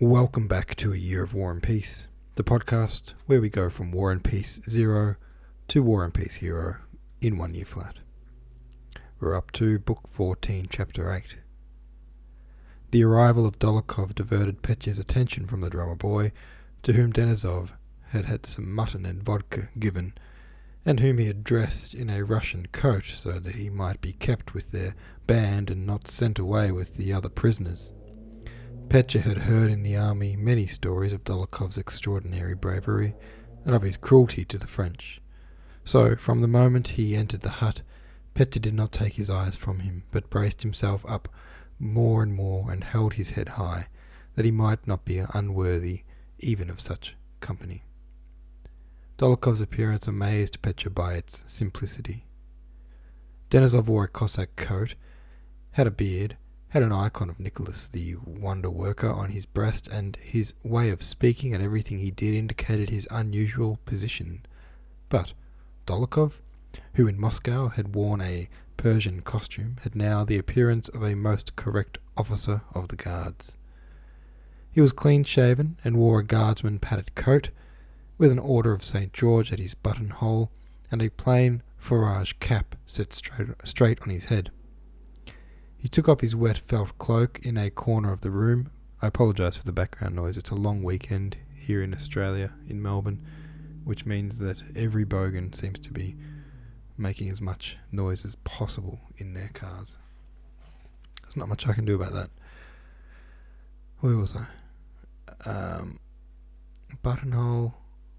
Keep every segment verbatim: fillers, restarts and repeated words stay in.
Welcome back to A Year of War and Peace, the podcast where we go from War and Peace Zero to War and Peace Hero in one year flat. We're up to Book fourteen, Chapter eight. The arrival of Dolokhov diverted Petya's attention from the drummer boy, to whom Denisov had had some mutton and vodka given, and whom he had dressed in a Russian coat so that he might be kept with their band and not sent away with the other prisoners. Petya had heard in the army many stories of Dolokhov's extraordinary bravery and of his cruelty to the French. So, from the moment he entered the hut, Petya did not take his eyes from him, but braced himself up more and more and held his head high, that he might not be unworthy even of such company. Dolokhov's appearance amazed Petya by its simplicity. Denisov wore a Cossack coat, had a beard, had an icon of Nicholas the Wonder Worker on his breast, and his way of speaking and everything he did indicated his unusual position. But Dolokhov, who in Moscow had worn a Persian costume, had now the appearance of a most correct officer of the guards. He was clean-shaven and wore a guardsman padded coat, with an Order of Saint George at his buttonhole, and a plain forage cap set straight, straight on his head. He took off his wet felt cloak in a corner of the room. I apologise for the background noise. It's a long weekend here in Australia, in Melbourne, which means that every bogan seems to be making as much noise as possible in their cars. There's not much I can do about that. Where was I? Um, buttonhole,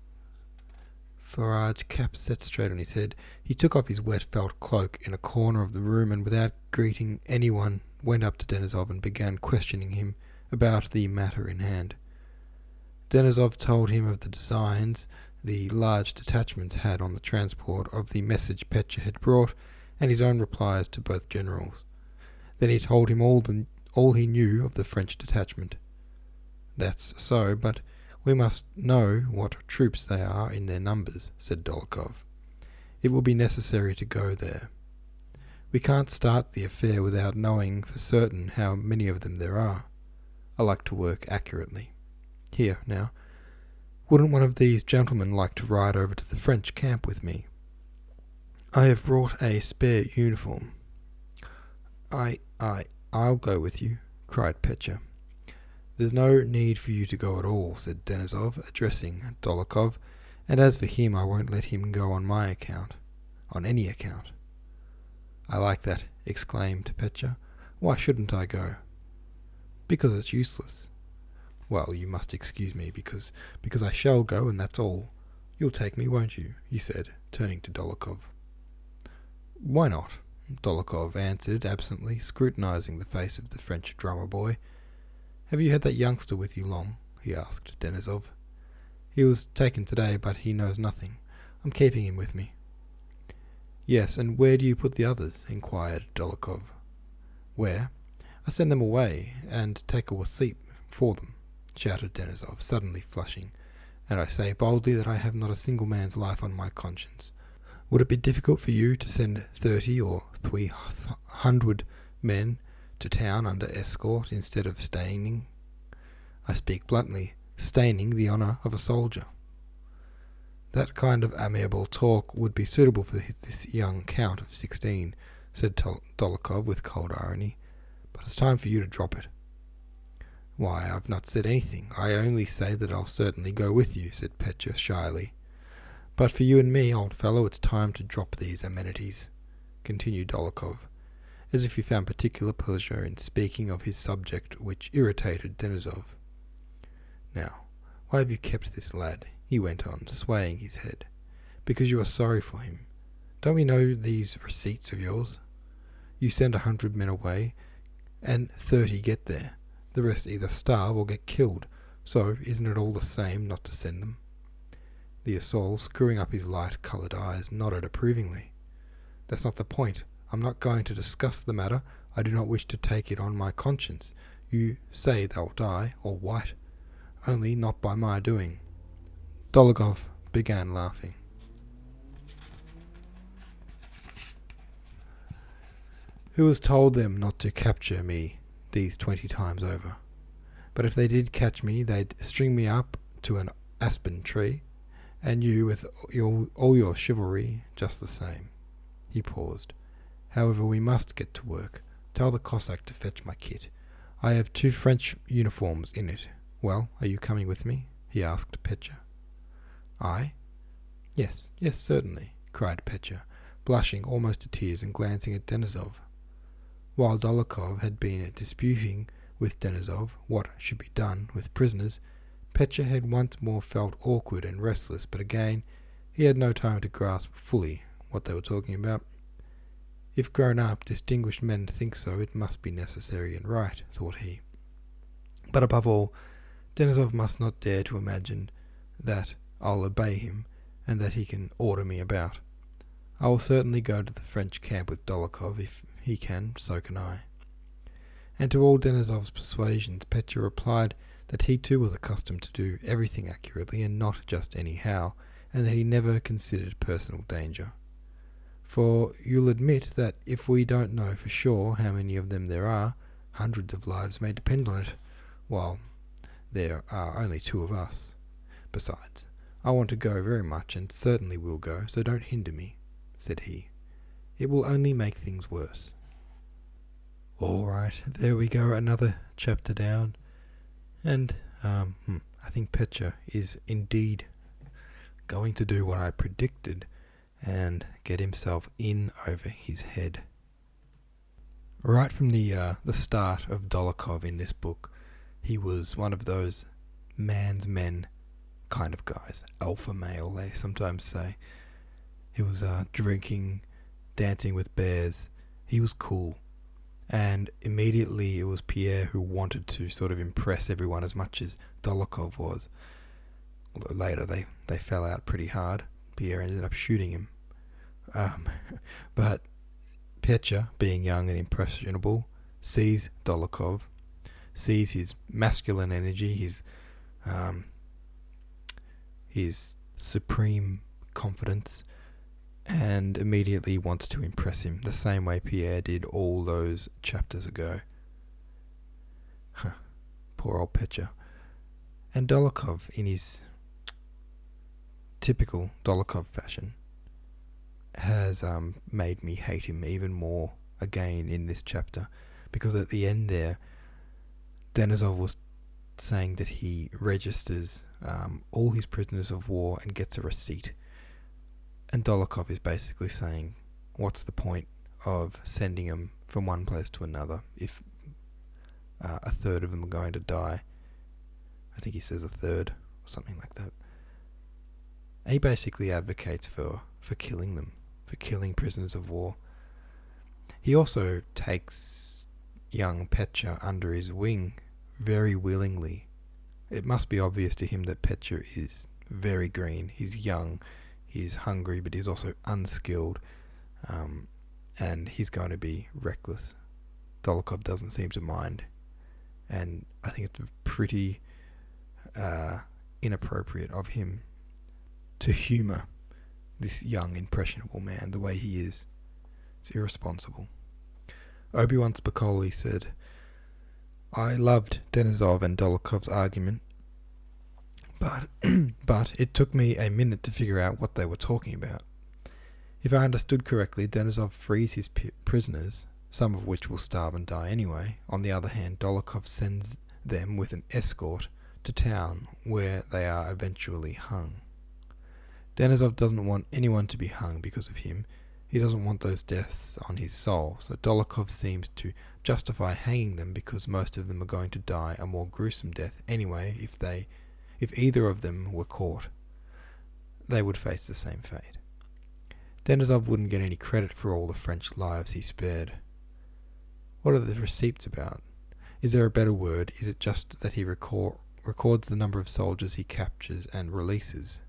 forage cap set straight on his head. He took off his wet felt cloak in a corner of the room, and without greeting anyone went up to Denisov and began questioning him about the matter in hand. Denisov told him of the designs the large detachments had on the transport, of the message Petya had brought, and his own replies to both generals. Then he told him all the all he knew of the French detachment. "That's so, but we must know what troops they are in their numbers," said Dolokhov. "It will be necessary to go there. We can't start the affair without knowing for certain how many of them there are. I like to work accurately. Here, now, wouldn't one of these gentlemen like to ride over to the French camp with me? I have brought a spare uniform." I, I, I'll go with you," cried Petya. "There's no need for you to go at all," said Denisov, addressing Dolokhov, "and as for him, I won't let him go on my account, on any account." "I like that," exclaimed Petya. "Why shouldn't I go?" "Because it's useless." "Well, you must excuse me, because because I shall go, and that's all. You'll take me, won't you?" he said, turning to Dolokhov. "Why not?" Dolokhov answered absently, scrutinizing the face of the French drummer boy. "Have you had that youngster with you long?" he asked Denisov. "He was taken today, but he knows nothing. I'm keeping him with me." "Yes, and where do you put the others?" inquired Dolokhov. "Where? I send them away, and take a wasip for them," shouted Denisov, suddenly flushing, "and I say boldly that I have not a single man's life on my conscience. Would it be difficult for you to send thirty or three hundred men to town under escort instead of staining, I speak bluntly, staining the honour of a soldier?" "That kind of amiable talk would be suitable for this young count of sixteen," said Dolokhov with cold irony, "but it's time for you to drop it." "Why, I've not said anything. I only say that I'll certainly go with you," said Petya shyly. "But for you and me, old fellow, it's time to drop these amenities," continued Dolokhov, as if he found particular pleasure in speaking of his subject, which irritated Denisov. "Now, why have you kept this lad?" he went on, swaying his head. "Because you are sorry for him. Don't we know these receipts of yours? You send a hundred men away, and thirty get there. The rest either starve or get killed, so isn't it all the same not to send them?" The Assault, screwing up his light-coloured eyes, nodded approvingly. "That's not the point. I'm not going to discuss the matter. I do not wish to take it on my conscience. You say they'll die, all white, only not by my doing." Dolokhov began laughing. "Who has told them not to capture me these twenty times over? But if they did catch me, they'd string me up to an aspen tree, and you, with your, all your chivalry, just the same." He paused. "However, we must get to work. Tell the Cossack to fetch my kit. I have two French uniforms in it. Well, are you coming with me?" he asked Petya. "I?" "Yes, yes, certainly," cried Petya, blushing almost to tears and glancing at Denísov. While Dólokhov had been disputing with Denísov what should be done with prisoners, Petya had once more felt awkward and restless, but again he had no time to grasp fully what they were talking about. If grown-up, distinguished men think so, it must be necessary and right, thought he. But above all, Denísov must not dare to imagine that I'll obey him and that he can order me about. I will certainly go to the French camp with Dólokhov. If he can, so can I. And to all Denísov's persuasions, Petya replied that he too was accustomed to do everything accurately and not just anyhow, and that he never considered personal danger. For you'll admit that if we don't know for sure how many of them there are, hundreds of lives may depend on it, while there are only two of us. Besides, I want to go very much, and certainly will go, so don't hinder me," said he. "It will only make things worse." All right, there we go, another chapter down. And um, hmm, I think Petya is indeed going to do what I predicted and get himself in over his head. Right from the uh, the start of Dólokhov in this book, he was one of those man's men kind of guys, alpha male, they sometimes say. He was uh, drinking, dancing with bears. He was cool. And immediately it was Pierre who wanted to sort of impress everyone as much as Dólokhov was. Although later they, they fell out pretty hard. Pierre ended up shooting him. Um, but Petya, being young and impressionable, sees Dólokhov, sees his masculine energy, his um, his supreme confidence, and immediately wants to impress him, the same way Pierre did all those chapters ago. Huh, poor old Petya. And Dólokhov, in his typical Dólokhov fashion, has um, made me hate him even more again in this chapter, because at the end there, Denísov was saying that he registers um, all his prisoners of war and gets a receipt. And Dólokhov is basically saying, what's the point of sending them from one place to another if uh, a third of them are going to die? I think he says a third, or something like that. And he basically advocates for, for killing them, for killing prisoners of war. He also takes young Petya under his wing very willingly. It must be obvious to him that Petya is very green. He's young, he's hungry, but he's also unskilled, um, and he's going to be reckless. Dólokhov doesn't seem to mind, and I think it's pretty uh, inappropriate of him to humour this young, impressionable man the way he is. It's irresponsible. Obi-Wan Spicoli said, "I loved Denísov and Dólokhov's argument, but but it took me a minute to figure out what they were talking about. If I understood correctly, Denísov frees his p- prisoners, some of which will starve and die anyway. On the other hand, Dólokhov sends them with an escort to town, where they are eventually hung. Denísov doesn't want anyone to be hung because of him. He doesn't want those deaths on his soul, so Dólokhov seems to justify hanging them because most of them are going to die a more gruesome death anyway. If they, if either of them were caught, they would face the same fate. Denísov wouldn't get any credit for all the French lives he spared. What are the receipts about? Is there a better word? Is it just that he record, records the number of soldiers he captures and releases?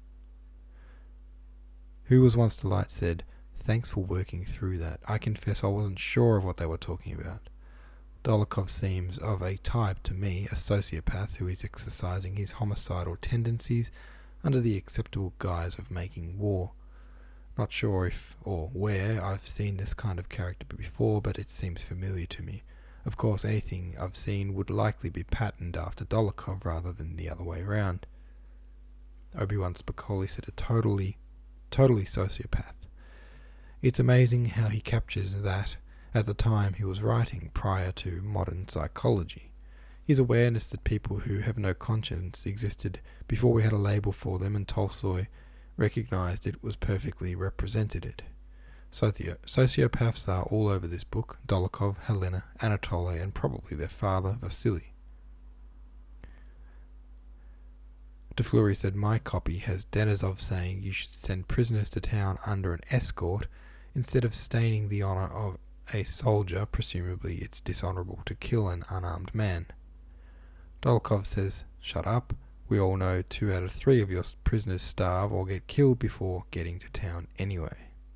Who Was Once the Light said, "Thanks for working through that. I confess I wasn't sure of what they were talking about." Dólokhov seems of a type to me, a sociopath who is exercising his homicidal tendencies under the acceptable guise of making war. Not sure if or where I've seen this kind of character before, but it seems familiar to me. Of course, anything I've seen would likely be patterned after Dolokhov rather than the other way around. Obi-Wan Spicoli said a totally, totally sociopath. It's amazing how he captures that at the time he was writing prior to modern psychology. His awareness that people who have no conscience existed before we had a label for them, and Tolstoy recognized it, was perfectly represented it. Socio- sociopaths are all over this book: Dolokhov, Helena, Anatoly, and probably their father, Vasily. De Fleury said, my copy has Denisov saying you should send prisoners to town under an escort instead of staining the honour of a soldier. Presumably it's dishonourable to kill an unarmed man. Dolokhov says, shut up. We all know two out of three of your prisoners starve or get killed before getting to town anyway.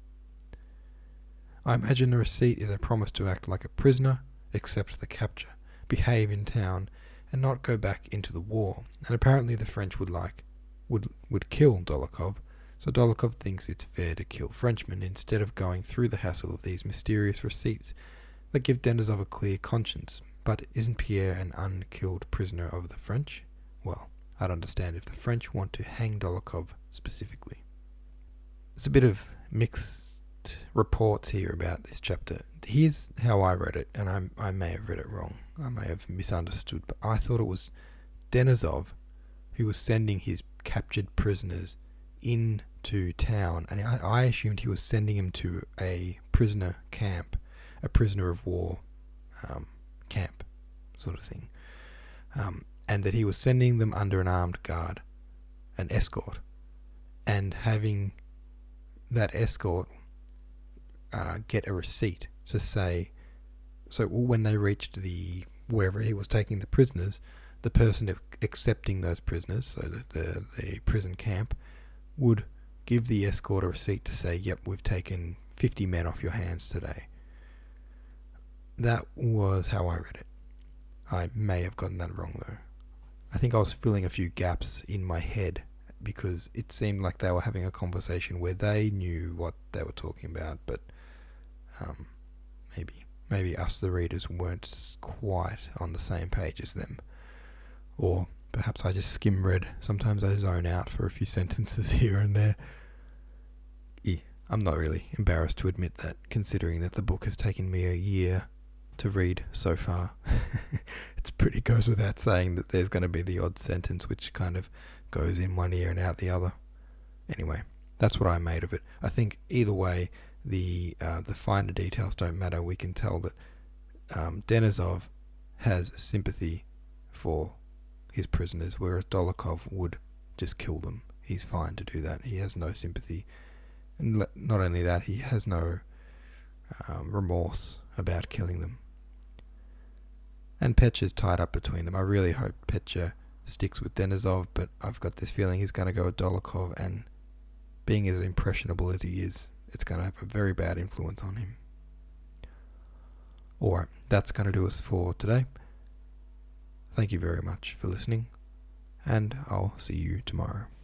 I imagine the receipt is a promise to act like a prisoner, accept the capture, behave in town, and not go back into the war. And apparently the French would like would would kill Dolokhov, so Dolokhov thinks it's fair to kill Frenchmen instead of going through the hassle of these mysterious receipts that give Denisov a clear conscience. But isn't Pierre an unkilled prisoner of the French? Well, I'd understand if the French want to hang Dolokhov specifically. There's a bit of mixed reports here about this chapter. Here's how I read it, and I, I may have read it wrong. I may have misunderstood, but I thought it was Denisov who was sending his captured prisoners into town, and I, I assumed he was sending them to a prisoner camp, a prisoner of war um, camp sort of thing, um, and that he was sending them under an armed guard, an escort, and having that escort uh, get a receipt to say, so when they reached the wherever he was taking the prisoners, the person accepting those prisoners, so the, the, the prison camp, would give the escort a receipt to say, yep, we've taken fifty men off your hands today. That was how I read it. I may have gotten that wrong though. I think I was filling a few gaps in my head because it seemed like they were having a conversation where they knew what they were talking about, but um, maybe maybe us the readers weren't quite on the same page as them. Or perhaps I just skim read. Sometimes I zone out for a few sentences here and there. Yeah, I'm not really embarrassed to admit that, considering that the book has taken me a year to read so far. It's pretty goes without saying that there's going to be the odd sentence which kind of goes in one ear and out the other. Anyway, that's what I made of it. I think either way, the uh, the finer details don't matter. We can tell that um, Denisov has sympathy for his prisoners, whereas Dolokhov would just kill them. He's fine to do that. He has no sympathy. And le- not only that, he has no um, remorse about killing them. And Petya's tied up between them. I really hope Petya sticks with Denisov, but I've got this feeling he's going to go with Dolokhov, and being as impressionable as he is, it's going to have a very bad influence on him. Alright, that's going to do us for today. Thank you very much for listening, and I'll see you tomorrow.